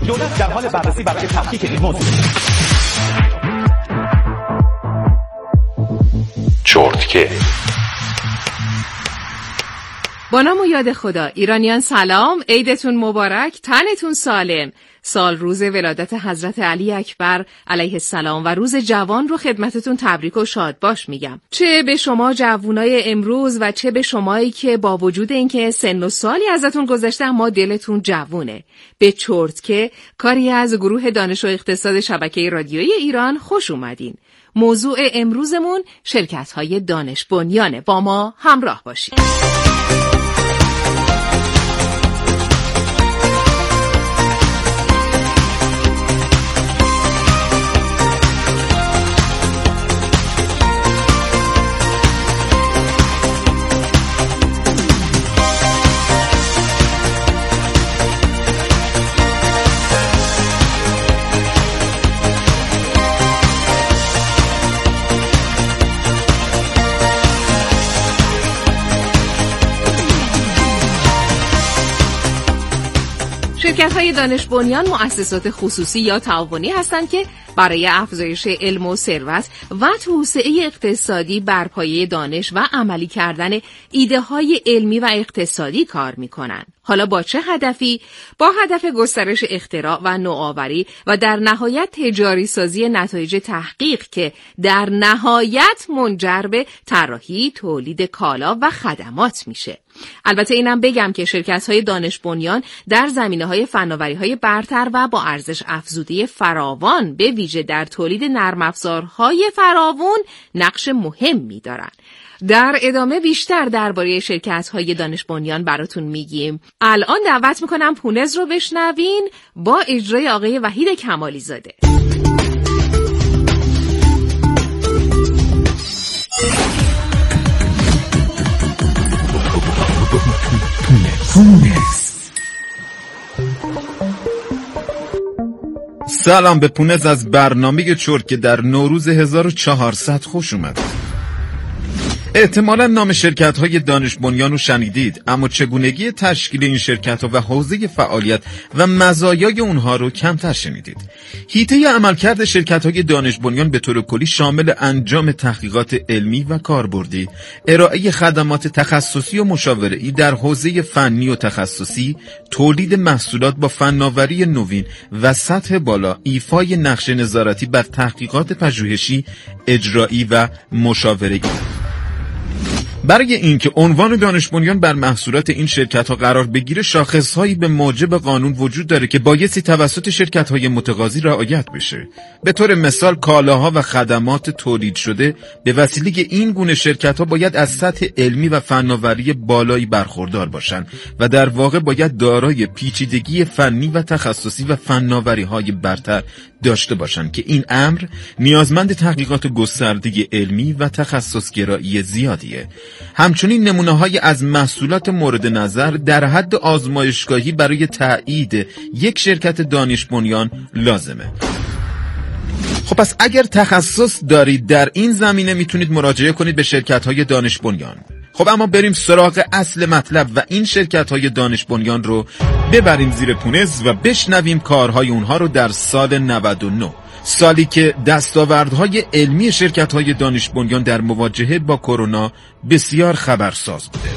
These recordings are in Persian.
دولت در حال بررسی برای تحقیق این موضوع. چرتکه. با نام و یاد خدا. ایرانیان سلام، عیدتون مبارک، تنتون سالم. سال روز ولادت حضرت علی اکبر علیه السلام و روز جوان رو خدمتتون تبریک و شاد باش میگم. چه به شما جوونای امروز و چه به شمایی که با وجود اینکه سن و سالی ازتون گذشته اما دلتون جوونه. به چرتکه، کاری از گروه دانش و اقتصاد شبکه رادیویی ایران، خوش اومدین. موضوع امروزمون شرکت‌های دانش بنیانه. با ما همراه باشید. شرکت‌های دانش بنیان مؤسسات خصوصی یا تعاونی هستند که برای افزایش علم و ثروت و توسعه اقتصادی بر پایه دانش و عملی کردن ایده‌های علمی و اقتصادی کار می‌کنند. حالا با چه هدفی؟ با هدف گسترش اختراع و نوآوری و در نهایت تجاری سازی نتایج تحقیق که در نهایت منجر به طراحی، تولید کالا و خدمات میشه. البته اینم بگم که شرکت‌های دانش بنیان در زمینه‌های فناوری‌های برتر و با ارزش افزوده فراوان به ویژه در تولید نرم افزارهای فراوان نقش مهمی دارند. در ادامه بیشتر درباره شرکت‌های دانش بنیان براتون میگیم. الان دعوت میکنم پونز رو بشنوین با اجرای آقای وحید کمالی زاده. سلام به پونز از برنامه چرتکه در نوروز 1400 خوش اومد. احتمالاً نام شرکت‌های دانش بنیان رو شنیدید، اما چگونگی تشکیل این شرکت‌ها و حوزه فعالیت و مزایای اونها رو کمتر شنیدید. حیطه عملکرد شرکت‌های دانش بنیان به طور کلی شامل انجام تحقیقات علمی و کاربردی، ارائه خدمات تخصصی و مشاوره‌ای در حوزه فنی و تخصصی، تولید محصولات با فناوری نوین و سطح بالا، ایفای نقش نظارتی بر تحقیقات پژوهشی، اجرایی و مشاوره‌ای. برای اینکه عنوان دانش بنیان بر محصولات این شرکت‌ها قرار بگیره، شاخص‌هایی به موجب قانون وجود داره که بایستی توسط شرکت‌های متقاضی رعایت بشه. به طور مثال کالاها و خدمات تولید شده به وسیله این گونه شرکت‌ها باید از سطح علمی و فناوری بالایی برخوردار باشند و در واقع باید دارای پیچیدگی فنی و تخصصی و فناوری‌های برتر داشته باشند که این امر نیازمند تحقیقات گسترده علمی و تخصص‌گرایی زیادیه. همچنین نمونه‌های از محصولات مورد نظر در حد آزمایشگاهی برای تایید یک شرکت دانش بنیان لازمه. خب پس اگر تخصص دارید در این زمینه میتونید مراجعه کنید به شرکت‌های دانش بنیان. خب اما بریم سراغ اصل مطلب و این شرکت‌های دانش بنیان رو ببریم زیر پونز و بشنویم کارهای اونها رو در سال 99. سالی که دستاوردهای علمی شرکت‌های دانش بنیان در مواجهه با کرونا بسیار خبرساز بوده.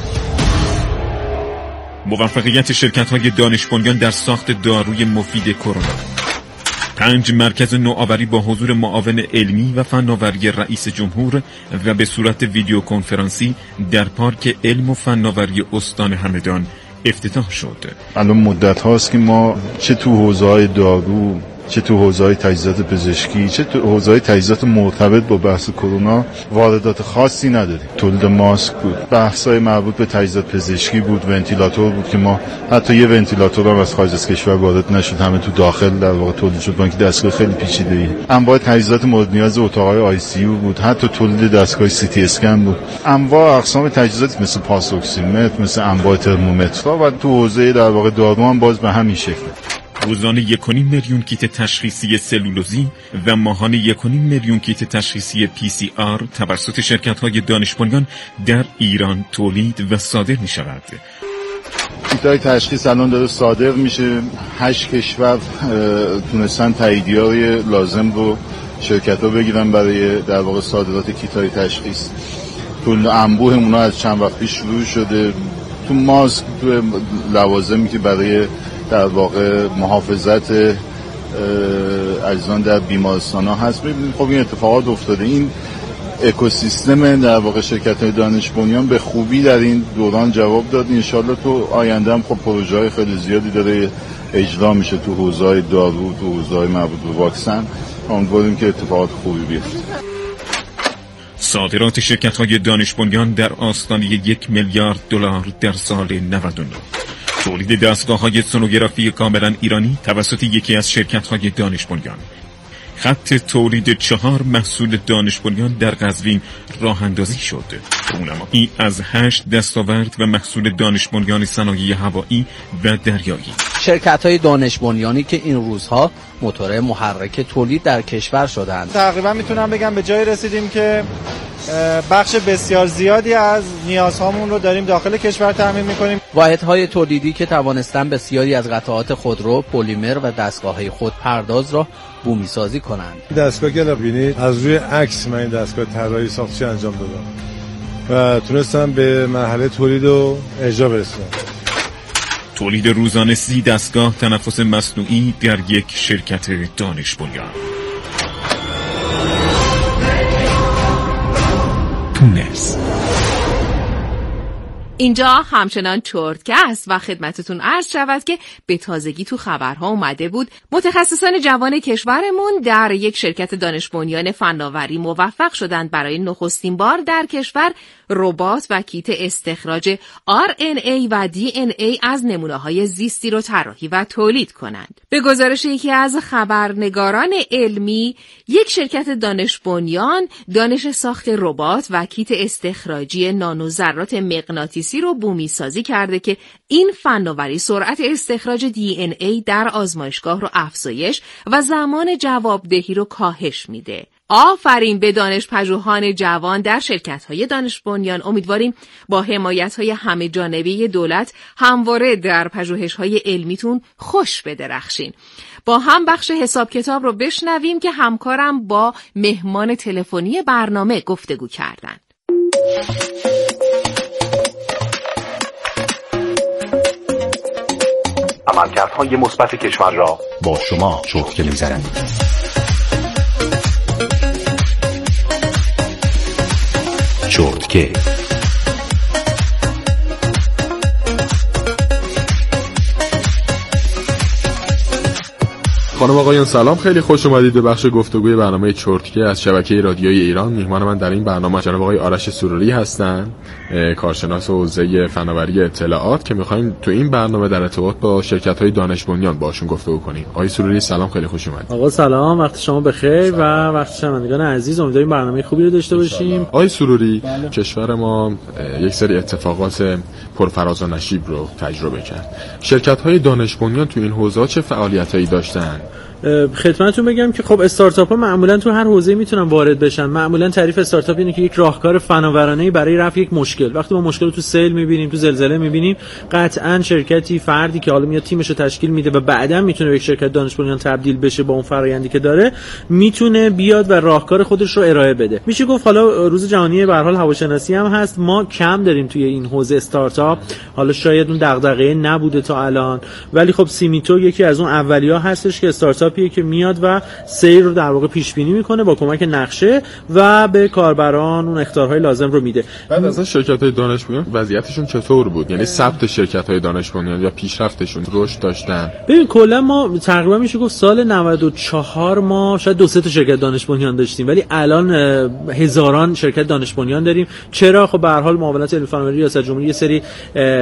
موفقیت شرکت‌های دانش بنیان در ساخت داروی مفید کرونا. 5 مرکز نوآوری با حضور معاون علمی و فناوری رئیس جمهور و به صورت ویدیو کنفرانسی در پارک علم و فناوری استان همدان افتتاح شد. الان مدت هاست که ما چه تو حوزه‌های دارو، چه تو حوزه‌های تجهیزات پزشکی، چه تو حوزه‌های تجهیزات مرتبط با بحث کرونا واردات خاصی نداریم. تولید ماسک بود، بحث‌های مربوط به تجهیزات پزشکی بود، ونتیلاتور بود که ما حتی یه ونتیلاتور هم از خارج از کشور وارد نشد، همه تو داخل در واقع تولید شد، با اینکه دستگاه خیلی پیچیده‌ای. انواع تجهیزات مورد نیاز اتاق‌های آی سی یو بود، حتی تولید دستگاه سی تی اسکن بود. انواع اقسام تجهیزات مثل پاس اکسیمتر، مثل انواع ترمومترها و تو حوزه در واقع دارو هم باز به همین شکل. روزانه 1.5 میلیون کیت تشخیصی سلولوزی و ماهانه 1.5 میلیون کیت تشخیصی PCR توسط شرکت‌های دانش بنیان در ایران تولید و صادر می‌شود. کیتای تشخیص الان داره صادر میشه. 8 کشور تونستن تاییدیه‌های لازم رو شرکت‌ها بگیرن برای در واقع صادرات کیتای تشخیص. تو انبوه اونا از چند وقت پیش شروع شده. تو ماسک، تو لوازمی که برای در واقع محافظت اجزان در بیمارستان‌ها هست. ببینید خب این اتفاقات افتاده. این اکوسیستم در واقع شرکت‌های دانش بنیان به خوبی در این دوران جواب داد. ان شاءالله تو آینده هم خب پروژه‌های خیلی زیادی داره اجرا میشه تو حوزه‌های دارو، تو حوزه‌های مربوط به واکسن. امیدواریم که اتفاقات خوبی بیفته. صادرات شرکت‌های دانش بنیان در آستانه 1 میلیارد دلار در سال 99. تولید دستگاه‌های سونوگرافی کاملا ایرانی توسط یکی از شرکت‌های دانش بنیان. خط تولید 4 محصول دانش بنیان در قزوین راه اندازی شد. رونمایی از 8 دستاورد و محصول دانش بنیان صنایع هوایی و دریایی. شرکت‌های دانش بنیانی که این روزها موتور محرک تولید در کشور شدند. تقریبا میتونم بگم به جای رسیدیم که بخش بسیار زیادی از نیازهامون رو داریم داخل کشور تامین میکنیم. واحدهای تولیدی که توانستن بسیاری از قطعات خودرو، پلیمر و دستگاه‌های خودپرداز را بومی سازی کنند. دستگاه که ببینید از روی عکس من این دستگاه طراحی ساختشی انجام دادم و تونستم به مرحله تولید و اجرا برسونم. تولید روزانه 30 دستگاه تنفس مصنوعی در یک شرکت دانش بنیان. تونس. اینجا همچنان چرتکست و خدمتتون عرض شود که به تازگی تو خبرها اومده بود متخصصان جوان کشورمون در یک شرکت دانش بنیان فناوری موفق شدند برای نخستین بار در کشور ربات و کیت استخراج RNA و DNA از نمونه‌های زیستی رو طراحی و تولید کنند. به گزارش یکی از خبرنگاران علمی، یک شرکت دانش بنیان دانش ساخت ربات و کیت استخراجی نانوذرات مغناطیسی رو بومی سازی کرده که این فناوری سرعت استخراج DNA در آزمایشگاه رو افزایش و زمان جوابدهی رو کاهش میده. آفرین به دانش پژوهان جوان در شرکت‌های دانش بنیان. امیدواریم با حمایت‌های همه جانبه دولت همواره در پژوهش‌های علمیتون خوش بدرخشین. با هم بخش حساب کتاب رو بشنویم که همکارم با مهمان تلفنی برنامه گفتگو کردن. عملکردهای مثبت کشور را با شما چرتکه می‌زنیم. چرتکه. خانم آقایان سلام، خیلی خوش اومدید به بخش گفتگوی برنامه چرتکه از شبکه رادیویی ایران. میهمان من در این برنامه جناب آقای آرش سروری هستن، کارشناس حوزه فناوری اطلاعات که می‌خوایم تو این برنامه در ارتباط با شرکت‌های دانش بنیان باشون گفتگو کنیم. آقای سروری سلام، خیلی خوش اومدید. آقا سلام، وقت شما بخیر و وقت شنوندگان عزیز. امیدواریم برنامه خوبی رو داشته باشیم. آقای سروری، کشور ما یک سری اتفاقات پرفراز و نشیب رو تجربه کرد. شرکت‌های دانش بنیان تو این حوزه چه فعالیتایی داشتن؟ خدمتتون بگم که خب استارتاپ‌ها معمولاً تو هر حوزه‌ای میتونن وارد بشن. معمولاً تعریف استارتاپ اینه که یک راهکار فناورانه‌ای برای رفع یک مشکل. وقتی ما مشکل رو تو سیل می‌بینیم، تو زلزله می‌بینیم، قطعاً شرکتی، فردی که حالا میاد تیمش رو تشکیل میده و بعداً میتونه به یک شرکت دانش بنیان تبدیل بشه با اون فرآیندی که داره، میتونه بیاد و راهکار خودش رو ارائه بده. میشه گفت حالا روز جهانی به هر حال هواشناسی هم هست، ما کم داریم توی این حوزه استارتاپ. حالا شاید اون دغدغه نبوده تا الان، ولی خب سیمیتو یکی از اون اولیا هستش که استارتاپیه که میاد و سیر رو در واقع پیش بینی میکنه با کمک نقشه و به کاربران اون اخطارهای لازم رو میده. بعد از شرکت‌های دانش بنیان وضعیتشون چطور بود؟ یعنی ثبت شرکت‌های دانش بنیان یا پیشرفتشون رشد داشتن؟ ببین کلا ما تقریبا میشه گفت سال 94 ما شاید 2-3 تا شرکت دانش بنیان داشتیم، ولی الان هزاران شرکت دانش بنیان داریم. چرا؟ خب به هر حال معاونت علمی فناوری ریاست جمهوری یه سری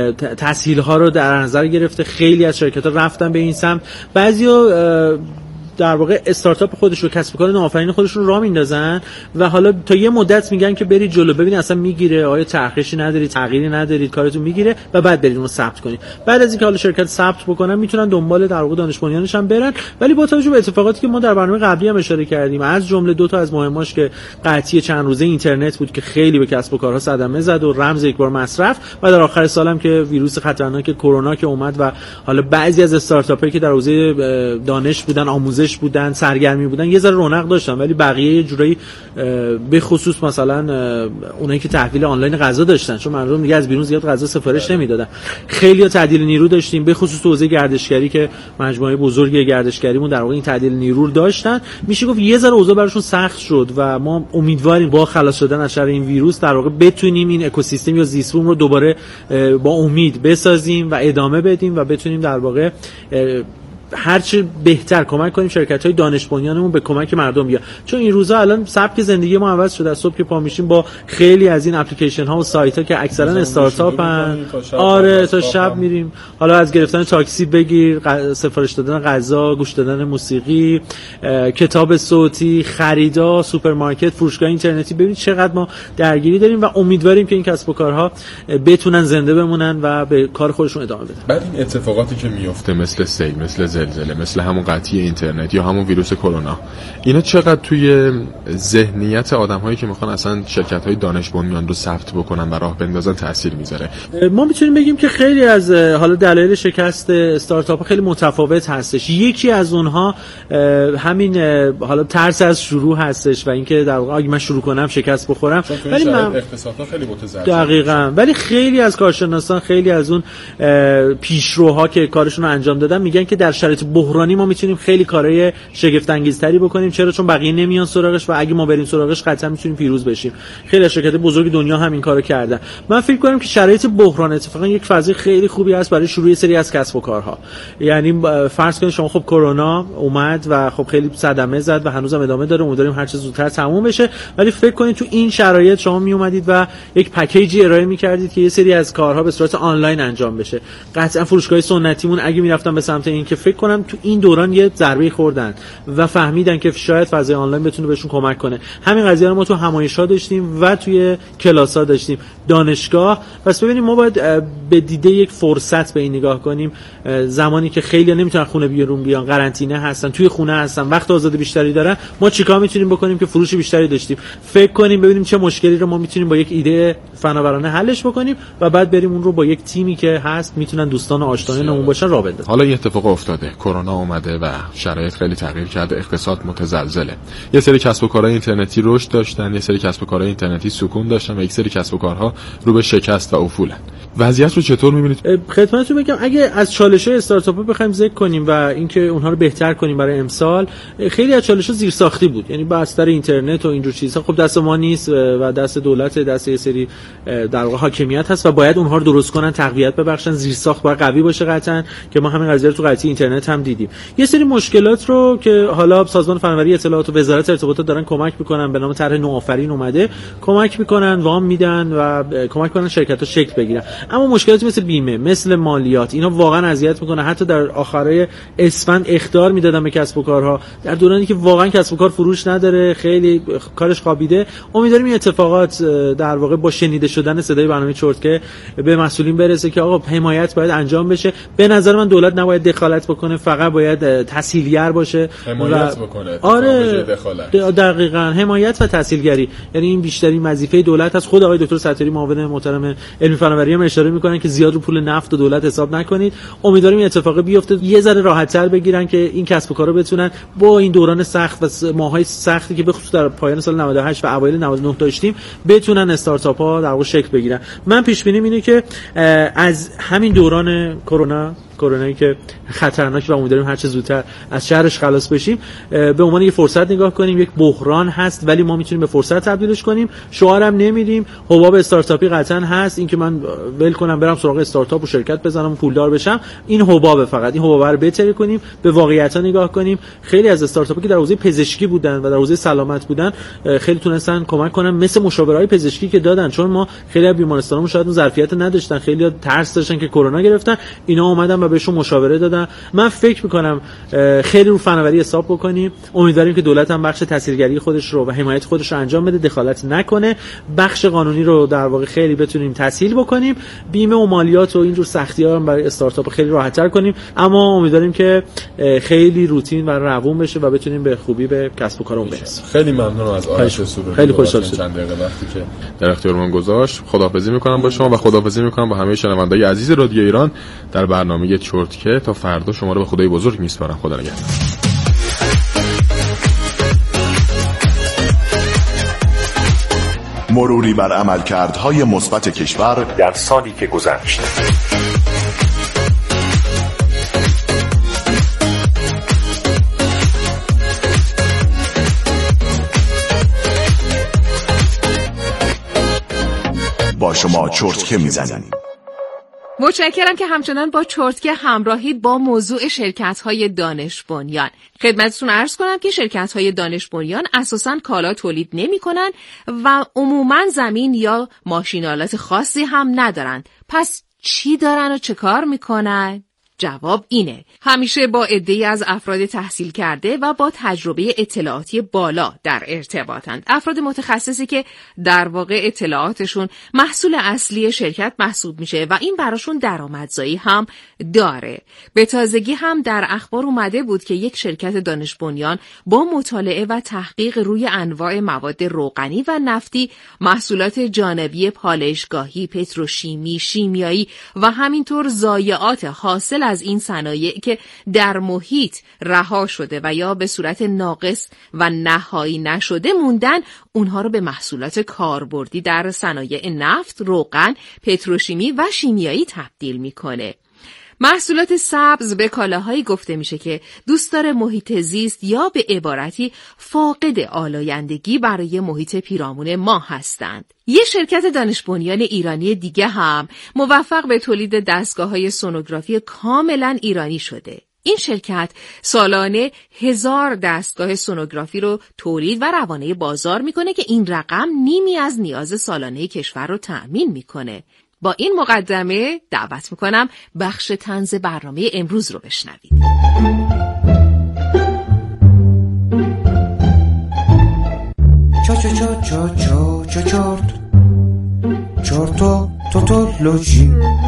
تسهیل‌ها رو در نظر گرفته. خیلی از شرکت‌ها رفتن به این سمت. بعضیا در واقع استارتاپ خودشون کسب و کار نوآفرین خودشون راه میندازن و حالا تا یه مدت میگن که برید جلو ببین اصلا میگیره، آیا تحقیقی ندارید، تغییری ندارید، کارتون میگیره و بعد برید اونو ثبت کنید. بعد از اینکه حالا شرکت ثبت بکنن میتونن دنبال در واقع دانش بنیانش هم برن. ولی با توجه به اتفاقاتی که ما در برنامه قبلی هم اشاره کردیم، از جمله دو تا از مهماش که قطعی چند روزه اینترنت بود که خیلی به کسب و کارها صدمه زد و رمز یک بار مصرف، و در آخر سالم که ویروس خطرناک کرونا که اومد و حالا بعضی از استارتاپ‌هایی که در حوزه دانش بودن، آموزش بودن، سرگرمی بودن یه ذره رونق داشتن، ولی بقیه یه جورایی به خصوص مثلا اونایی که تحویل آنلاین غذا داشتن، چون مردم دیگه از بیرون زیاد غذا سفارش نمیدادن، خیلی‌ها تعدیل نیرو داشتیم، به خصوص تو حوزه گردشگری که مجموعه بزرگی گردشگریمون در واقع این تعدیل نیرو داشتن. میشه گفت یه ذره اوضاع براشون سخت شد و ما امیدواریم با خلاص شدن از شر این ویروس در واقع بتونیم این اکوسیستم یا زیست بوم رو دوباره با امید بسازیم و ادامه بدیم و بتونیم در واقع هرچه بهتر کمک کنیم شرکت‌های دانش بنیانمون به کمک مردم بیاد. چون این روزا الان سبک زندگی ما عوض شده. از صبح که پا میشیم با خیلی از این اپلیکیشن ها و سایت ها که اکثرا استارتاپن، آره تا شب میریم، حالا از گرفتن تاکسی بگیر، سفارش دادن غذا، گوش دادن موسیقی، کتاب صوتی، خریدا، سوپرمارکت، فروشگاه اینترنتی، ببینید چقدر ما درگیری داریم و امیدواریم که این کسب و کارها بتونن زنده بمونن و به کار خودشون ادامه بدن. بعد این اتفاقاتی که میفته مثل سیل، مثل زلزله، مثل همون قطعی اینترنت یا همون ویروس کرونا، اینا چقدر توی ذهنیت آدم‌هایی که میخوان اصلا شرکت‌های دانش بنیان رو ثبت بکنن و راه بندازن تاثیر میذاره؟ ما میتونیم بگیم که خیلی از حالا دلایل شکست استارتاپ خیلی متفاوت هستش. یکی از اونها همین حالا ترس از شروع هستش و اینکه در واقع اگه من شروع کنم شکست بخورم. ولی من اقتصادها خیلی متضرر دقیقاً، ولی خیلی از کارشناسان، خیلی از اون پیشروها که کارشون رو انجام دادن میگن که در شرایط بحرانی ما میتونیم خیلی کارهای شگفت انگیزتری بکنیم. چرا؟ چون بقیه نمیان سراغش و اگه ما بریم سراغش قطعا میتونیم پیروز بشیم. خیلی از شرکت‌های بزرگ دنیا همین کارو کردن. من فکر کنم که شرایط بحران اتفاقا یک فضای خیلی خوبی است برای شروع سری از کسب و کارها. یعنی فرض کنید شما خب کرونا اومد و خب خیلی صدمه زد و هنوزم ادامه داره، امیدواریم هر چه زودتر تموم بشه، ولی فکر کنید تو این شرایط شما می اومدید و یک پکیجی ارائه می‌کردید که یه سری از کارها به صورت آنلاین انجام بشه. قطعا فروشگاه سنتیمون اگه می‌رفتن به سمت این که فکر کنم تو این دوران یه ضربه خوردن و فهمیدن که شاید فضای آنلاین بتونه بهشون کمک کنه. همین قضیه رو ما تو همایش‌ها داشتیم و توی کلاس‌ها داشتیم، دانشگاه. پس ببینیم ما باید به دیده یک فرصت به این نگاه کنیم. زمانی که خیلی نمیتونن خونه بیان، قرنطینه هستن، توی خونه هستن، وقت آزاد بیشتری دارن، ما چیکار میتونیم بکنیم که فروش بیشتری داشتیم؟ فکر کنیم ببینیم چه مشکلی رو ما میتونیم با یک ایده فناورانه حلش بکنیم و بعد بریم اون رو با یک تیمی که هست میتونن دوستان و آشنایانمون باشن راه بندازیم. حالا این اتفاق افتاده، کرونا اومده و شرایط خیلی تغییر کرده، اقتصاد متزلزله. یه سری کسب و کارهای اینترنتی رشد داشتن، یه سری کسب و کارهای اینترنتی سکون داشتن و یک سری کسب و کارها رو به شکست و افولن. وضعیت رو چطور می‌بینید؟ خدمتتون بگم اگه از چالش‌های استارتاپ‌ها بخوایم ذکر کنیم و اینکه اونها رو بهتر کنیم برای امسال، خیلی از چالش‌ها زیرساختی بود. یعنی بستر اینترنت و اینجور چیزها خب دست ما نیست و دست دولت، دست یه سری در واقع حاکمیت هست و باید اونها رو درست کنن، تقویت ببخشن، زیرساخت باید قوی باشه قطعاً، که ما همین قضیه رو تو قضیه اینترنت هم دیدیم. یه سری مشکلات رو که حالا سازمان فناوری اطلاعات و وزارت ارتباطات دارن کمک می‌کنن، به نام طرح نوآفرین اومده، کمک می‌کنن، وام میدن و کمک می‌کنن شرکت‌ها شکل بگیرن. اما مشکلاتی مثل بیمه، مثل مالیات، اینا واقعا اذیت می‌کنه. حتی در آخرای اسفند اخطار میدادن به کسب و کارها در دورانی که واقعا کسب و کار فروش نداره، خیلی کارش خوابیده. امیدواریم این اتفاقات در واقع با شنیده شدن صدای برنامه چرتکه به مسئولین برسه که آقا حمایت باید انجام بشه. به نظر من دولت نباید دخالت بکنه، فقط باید تسهیلگر باشه، حمایت بکنه. آره دقیقاً، حمایت و تسهیلگری، یعنی این بیشترین وظیفه دولت است. خود آقای دکتر ستاری معاون محترم علمی فناوری هم اشاره میکنن که زیاد رو پول نفت و دولت حساب نکنید. امیدواریم این اتفاق بیفته، یه ذره راحت‌تر بگیرن که این کسب و کارا بتونن با این دوران سخت و ماهای سختی که به خصوص در پایان سال 98 و اوایل 99 داشتیم بتونن استارتاپ‌ها در واقع شکل بگیرن. من پیش بینیم اینه که از همین دوران کرونایی که خطرناک و امیدواریم هر چه زودتر از شرش خلاص بشیم، به عنوان یه فرصت نگاه کنیم. یک بحران هست ولی ما میتونیم به فرصت تبدیلش کنیم. شعارم نمیدیم، حباب استارتاپی قطعا هست، این که من ول کنم برم سراغ استارتاپ و شرکت بزنم و پولدار بشم، این حباب، فقط این حباب رو بهتر کنیم، به واقعیت‌ها نگاه کنیم. خیلی از استارتاپ‌ها که در حوزه پزشکی بودن و در حوزه سلامت بودن خیلی تونستن کمک کنن، مثل مشاورای پزشکی که دادن، چون ما خیلی از بیمارستانمون شاید اون ظرفیت نداشتن، خیلی ترس داشتن که کرونا گرفتن، اینا اومدن و بهشون مشاوره دادم. من فکر میکنم خیلی رو فناوری حساب بکنیم. امیدواریم که دولت هم بخش تاثیرگری خودش رو و حمایت خودش رو انجام بده، دخالت نکنه. بخش قانونی رو در واقع خیلی بتونیم تسهیل بکنیم، بیمه و مالیات و اینجور سختی‌ها رو برای استارتاپ خیلی راحت‌تر کنیم. اما امیدواریم که خیلی روتین و روون بشه و بتونیم به خوبی به کسب و کارمون برسیم. خیلی ممنونم از آرش سروری. خیلی خوشحال شدم چند دقیقه وقتی که در اختیارمون گذاشت. خداحافظی می‌کنم با شما و خداحافظی می‌کنم با همه شنوندگان عزیز رادیو ایران در برنامه چرتکه. تا فردا شما رو به خدای بزرگ میسپارم. خدا نگهدار. مروری بر عملکردهای مثبت کشور در سالی که گذشت. با شما چرتکه میزنیم. متشکرم که همچنان با چرتکه همراهید با موضوع شرکت‌های دانش بنیان. خدمتتون عرض کنم که شرکت‌های دانش بنیان اساساً کالا تولید نمی‌کنن و عموماً زمین یا ماشین‌آلات خاصی هم ندارن. پس چی دارن و چه کار می‌کنن؟ جواب اینه: همیشه با عده‌ای از افراد تحصیل کرده و با تجربه اطلاعاتی بالا در ارتباطند. افراد متخصصی که در واقع اطلاعاتشون محصول اصلی شرکت محسوب میشه و این براشون درآمدزایی هم داره. به تازگی هم در اخبار اومده بود که یک شرکت دانش بنیان با مطالعه و تحقیق روی انواع مواد روغنی و نفتی، محصولات جانبی پالایشگاهی، پتروشیمی، شیمیایی و همینطور ضایعات حاصل از این صنایع که در محیط رها شده و یا به صورت ناقص و نهایی نشده موندن، اونها رو به محصولات کاربردی در صنایع نفت، روغن، پتروشیمی و شیمیایی تبدیل میکنه. محصولات سبز به کالاهایی گفته میشه که دوستدار محیط زیست یا به عبارتی فاقد آلایندگی برای محیط پیرامون ما هستند. یه شرکت دانش بنیان ایرانی دیگه هم موفق به تولید دستگاه‌های سونوگرافی کاملا ایرانی شده. این شرکت سالانه 1000 دستگاه سونوگرافی رو تولید و روانه بازار میکنه که این رقم نیمی از نیاز سالانه کشور رو تأمین میکنه. با این مقدمه دعوت میکنم بخش طنز برنامه امروز رو بشنوید. چورتولوژی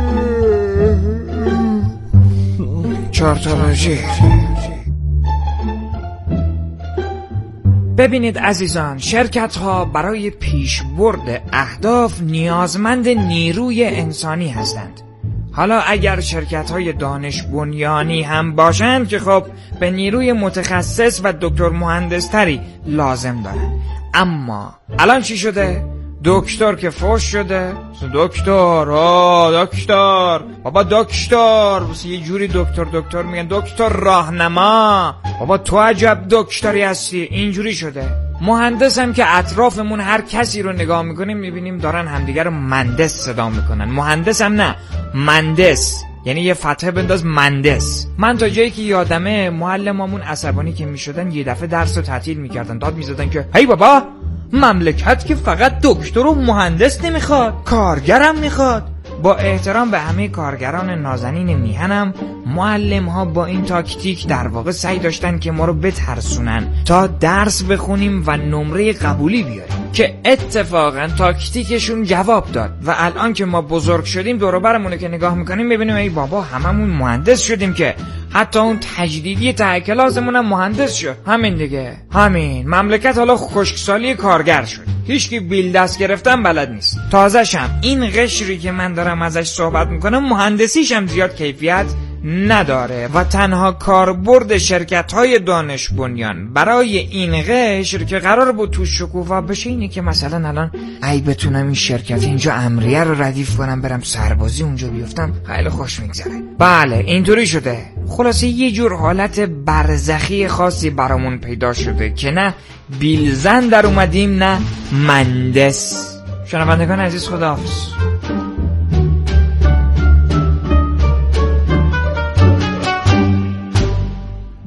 ببینید عزیزان، شرکت ها برای پیشبرد اهداف نیازمند نیروی انسانی هستند. حالا اگر شرکت های دانش بنیانی هم باشند که خب به نیروی متخصص و دکتر مهندس تری لازم دارن. اما الان چی شده؟ دکتر که فوش شده. دکتر بابا دکتر یه جوری دکتر میگن، دکتر راهنما. بابا تو عجب دکتری هستی. اینجوری شده. مهندس هم که اطرافمون هر کسی رو نگاه میکنیم میبینیم دارن همدیگر رو مهندس صدا میکنن. مهندس هم نه، مهندس، یعنی یه فتحه بنداز مهندس. من تا جایی که یادمه معلمامون عصبانی که میشدن یه دفعه درس رو تعطیل میکردن، داد میزدن که هی بابا، مملکت که فقط دکتر و مهندس نمیخواد، کارگرم میخواد. با احترام به همه کارگران نازنین میهنم، معلم ها با این تاکتیک در واقع سعی داشتن که ما رو بترسونن تا درس بخونیم و نمره قبولی بیاریم، که اتفاقا تاکتیکشون جواب داد. و الان که ما بزرگ شدیم دور و برمون که نگاه میکنیم ببینیم ای بابا هممون مهندس شدیم، که حتی اون تجدیدی ته کلاسمون هم مهندس شد. همین دیگه، همین مملکت حالا خشکسالی کارگر شد. هیچکی بیل دست گرفتن بلد نیست. تازه‌شم این قشری که من دارم ازش صحبت میکنم مهندسیش هم زیاد کیفیت نداره و تنها کاربرد شرکت‌های دانش بنیان برای این قشر که قرار بود تو شکوفا بشه اینه که مثلا الان ای بتونم این شرکت اینجا امریه رو ردیف کنم برم سربازی اونجا بیفتم خیلی خوش میگذره. بله اینطوری شده. خلاصه یه جور حالت برزخی خاصی برامون پیدا شده که نه بیلزن در اومدیم نه مهندس. شنوندگان عزیز خداحافظ.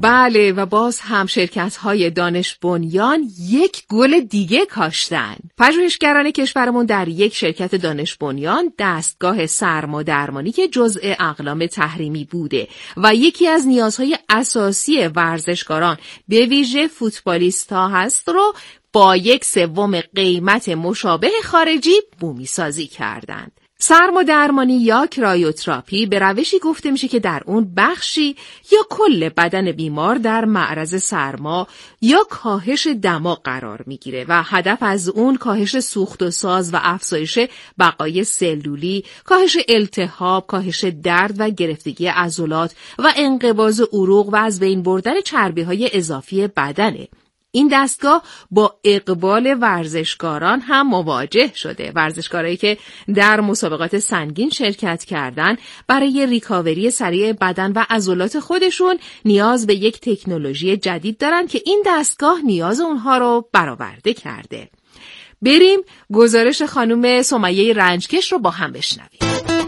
بله و باز هم شرکت‌های دانش بنیان یک گل دیگه کاشتن. پژوهشگران کشورمون در یک شرکت دانش بنیان دستگاه سرمادرمانی که جزء اقلام تحریمی بوده و یکی از نیازهای اساسی ورزشکاران به ویژه فوتبالیست‌ها هست رو با 1/3 قیمت مشابه خارجی بومی سازی کردند. سرمادرمانی یا کرایوتراپی به روشی گفته میشه که در اون بخشی یا کل بدن بیمار در معرض سرما یا کاهش دما قرار میگیره و هدف از اون کاهش سوخت و ساز و افزایش بقای سلولی، کاهش التهاب، کاهش درد و گرفتگی عضلات و انقباض عروق و از بین بردن چربی‌های اضافی بدنه. این دستگاه با اقبال ورزشکاران هم مواجه شده. ورزشکارایی که در مسابقات سنگین شرکت کردن برای ریکاوری سریع بدن و عضلات خودشون نیاز به یک تکنولوژی جدید دارن که این دستگاه نیاز اونها رو برآورده کرده. بریم گزارش خانم سمیه رنجکش رو با هم بشنویم.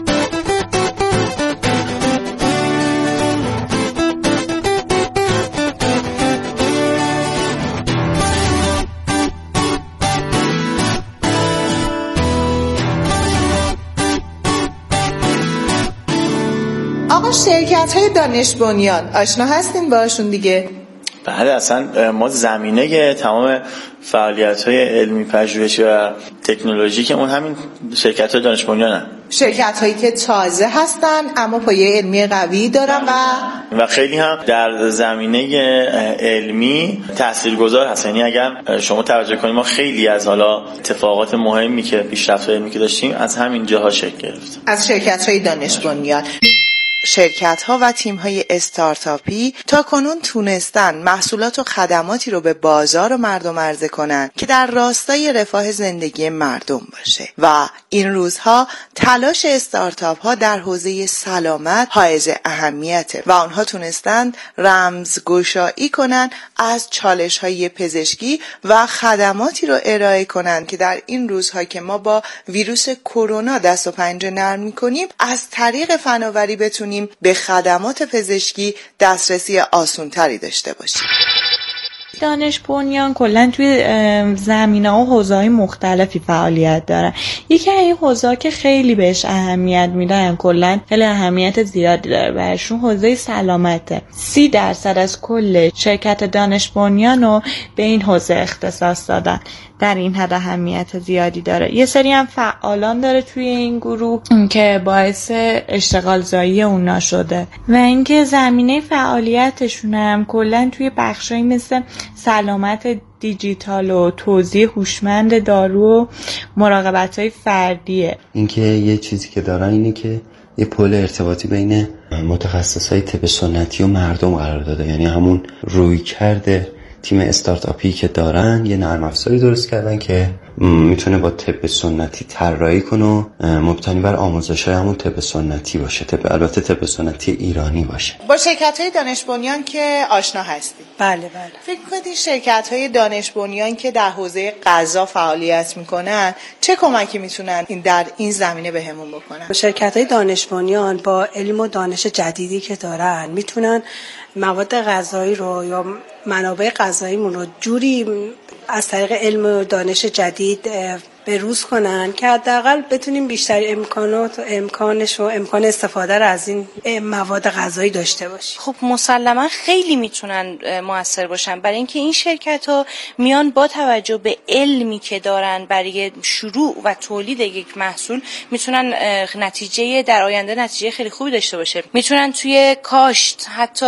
شرکت‌های دانش بنیان آشنا هستین باشون دیگه؟ بله، اصلا ما زمینه تمام فعالیت‌های علمی پژوهشی و تکنولوژیک اون همین شرکت‌های دانش بنیانن. شرکت‌هایی که تازه هستن اما پایه علمی قوی دارن و خیلی هم در زمینه علمی تاثیرگذار هستن. یعنی اگر شما توجه کنید ما خیلی از حالا اتفاقات مهمی که پیشرفت‌های علمی که داشتیم از همین جاها شکل گرفت. از شرکت‌های دانش بنیان. شرکت‌ها و تیم‌های استارتاپی تا کنون تونستن محصولات و خدماتی رو به بازار و مردم عرضه کنن که در راستای رفاه زندگی مردم باشه و این روزها تلاش استارتاپ‌ها در حوزه سلامت حائز اهمیته و آنها تونستن رمزگشایی کنن از چالش‌های پزشکی و خدماتی رو ارائه کنن که در این روزها که ما با ویروس کرونا دست و پنجه نرم می‌کنیم از طریق فناوری بتونیم به خدمات پزشکی دسترسی آسان‌تری داشته باشیم. دانش بنیان کلا توی زمینه‌ها و حوزه‌های مختلفی فعالیت دارن. یکی از این حوزه‌ها که خیلی بهش اهمیت میدن، کلا خیلی اهمیت زیادی داره براشون، حوزه سلامته. 30% از کل شرکت دانش بنیان رو به این حوزه اختصاص دادن. در این حد اهمیت زیادی داره. یه سری هم فعالان داره توی این گروه که باعث اشتغال زایی اونا شده و اینکه زمینه فعالیتشون هم کلا توی بخشایی مثل سلامت دیجیتال و توزیع هوشمند دارو و مراقبت‌های فردیه. اینکه یه چیزی که دارن اینه که یه پل ارتباطی بین متخصصای طب سنتی و مردم قرار داده. یعنی همون رویکرد تیم استارتاپی که دارن یه نرم افزاری درست کردن که میتونه با طب سنتی طراحی کنه و مبتنی بر آموزش‌های همون طب سنتی باشه. البته طب سنتی ایرانی باشه. با شرکت‌های دانش بنیان که آشنا هستید؟ بله. فکر کنید شرکت‌های دانش بنیان که در حوزه غذا فعالیت میکنن چه کمکی میتونن در این زمینه بهمون بکنن؟ شرکت‌های دانش بنیان با علم و دانش جدیدی که دارن میتونن مواد غذایی رو یا منابع غذاییمون رو جوری از طریق علم و دانش جدید به روز کنن که حداقل بتونیم بیشتر امکان استفاده رو از این مواد غذایی داشته باشیم. خب مسلما خیلی میتونن موثر باشن، برای اینکه این شرکت‌ها میان با توجه به علمی که دارن برای شروع و تولید یک محصول میتونن در آینده نتیجه خیلی خوبی داشته باشه. میتونن توی کاشت حتی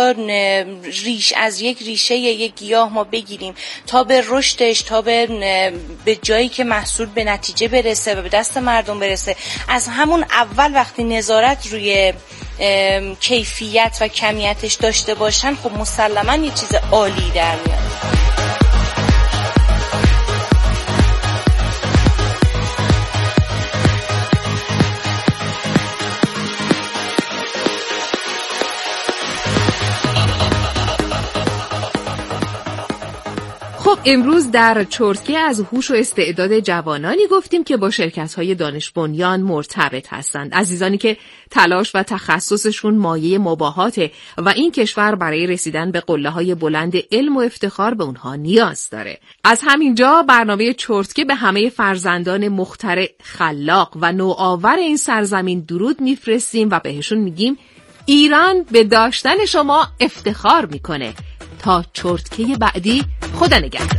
از یک ریشه یک گیاه ما بگیریم تا به رشدش، تا به جایی که محصول به نتیجه برسه و به دست مردم برسه. از همون اول وقتی نظارت روی کیفیت و کمیتش داشته باشن، خب مسلماً یه چیز عالی در میاد. خب خب امروز در چرتکه از هوش و استعداد جوانانی گفتیم که با شرکت‌های دانش بنیان مرتبط هستند. عزیزانی که تلاش و تخصصشون مایه مباهاته و این کشور برای رسیدن به قله‌های بلند علم و افتخار به اونها نیاز داره. از همینجا برنامه چرتکه به همه فرزندان مخترع، خلاق و نوآور این سرزمین درود میفرستیم و بهشون میگیم ایران به داشتن شما افتخار میکنه. تا چرتکه بعدی، خدا نگهدار.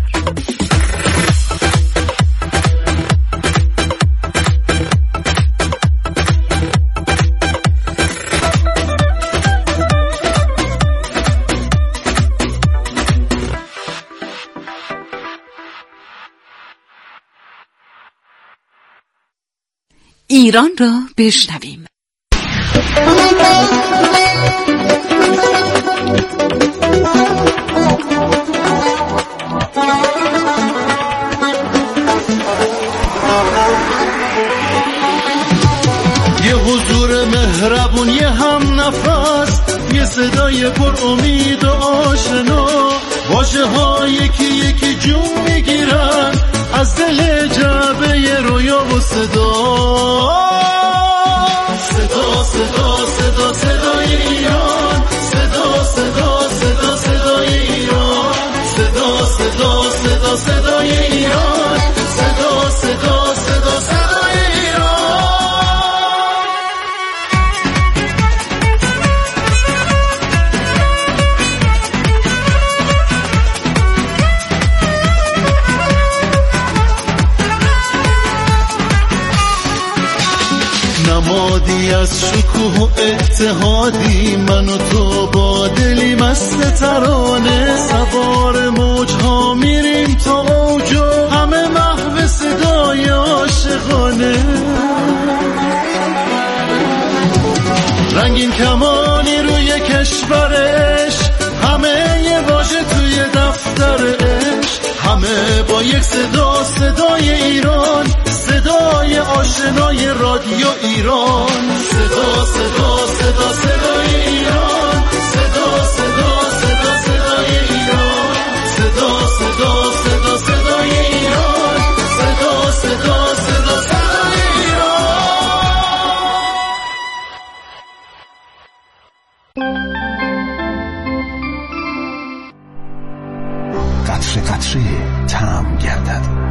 ایران را بشنویم. یه حضور مهربون، یه هم نفس، یه صدای پر امید و آشنا، واژه ها یکی یکی جون میگیرن از دل جعبه رویا و صدا. صدا صدا صدا صدای ایران، صدا صدا صدا صدای ایران، صدا صدا صدا صدای ایران، صدا صدا صدا صدای ایران. نمادی از شکوه و اتحادی، من و تو با دلی مست ترانه، سوار موجها میریم تا اوج و همه محو صدای عاشقانه. رنگین کمانی روی کشورش، همه یه واژه توی دفتر عشق، همه با یک صدا، صدای ایران، صدای آشنای رادیو ایران. صدا صدا صدا صدای ایران، صدا صدا صدا صدای ایران، صدا صدا صدا صدای ایران، صدا صدا صدا صدای ایران. قطره قطره طعم گردد،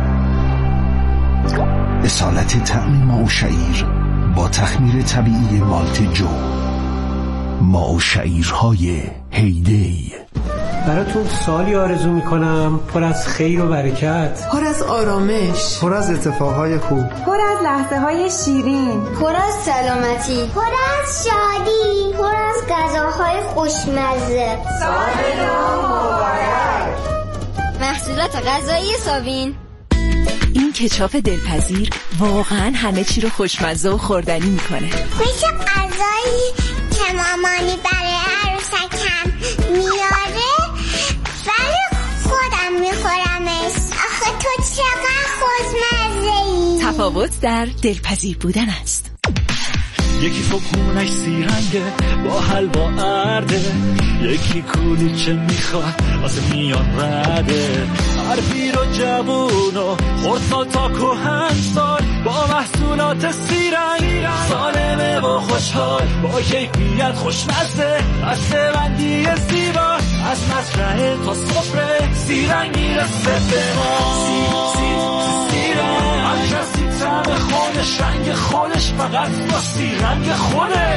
اصالت طعم ماء شعیر با تخمیر طبیعی مالت جو. ماء شعیرهای هیدی. براتون سالی آرزو میکنم پر از خیر و برکت، پر از آرامش، پر از اتفاقهای خوب، پر از لحظه های شیرین، پر از سلامتی، پر از شادی، پر از غذاهای خوشمزه. سال نو مبارک. محصولات غذایی ساوین. این کچاپ دلپذیر واقعا همه چی رو خوشمزه و خوردنی میکنه. مثل غذایی که مامانی برای عروسکم میاره ولی خودم میخورمش. آخه تو چقدر خوشمزه‌ای. تفاوت در دلپذیر بودن است. یکی فکونش سیرنگه با حلوا ارده، یکی کلوچه میخواد واسه میان رده. هر پیر و جوون و خردسال تا کهنسال با محصولات سیرنگ، سالمه و خوشحال با کیفیت خوشمزه. بسته‌بندی زیبا از مزرعه تا سفره، سیرنگ میرسه به ما. سیرنگ هر کسی طعم خودش، رنگ خودش، فقط با سیرنگ خوده.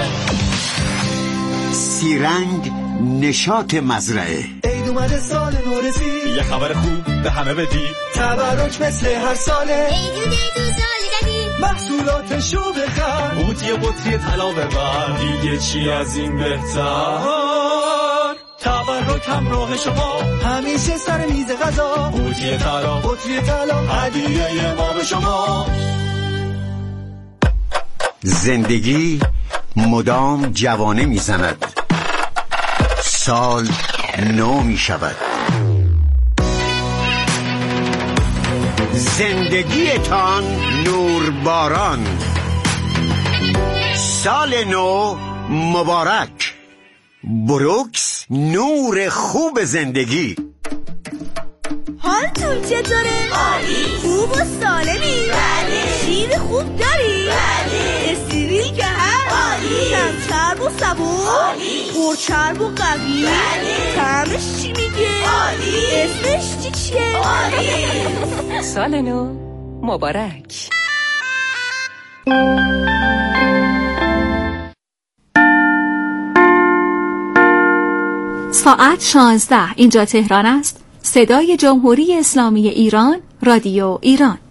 سیرنگ نشاط مزرعه. عید اومده، سال نو رسید، یه خبر خوب به همه بدی. تبرک مثل هر ساله، عید تو سال جدید، محصولاتشو بخر، بوتی بطری طلا ببر، دیگه چی از این بهتر. تبرک همراه شما، همیشه سر میز غذا، بوتی طلا، بطری طلا، هدیه ما به شما. زندگی مدام جوانه میزند، سال نو میشود. زندگیتان نورباران، سال نو مبارک. بروکس، نور خوب زندگی. حال حالتون چطوره؟ عالی. خوب و سالمی؟ بله. شیر خوب داری؟ بله. استریل که هست؟ عالی. کم چرب و صبور؟ عالی. پرچرب و قوی؟ بله. طعمش چی میگه؟ عالی. اسمش چیه؟ عالی. سال نو مبارک. ساعت 16 اینجا تهران است. صدای جمهوری اسلامی ایران، رادیو ایران.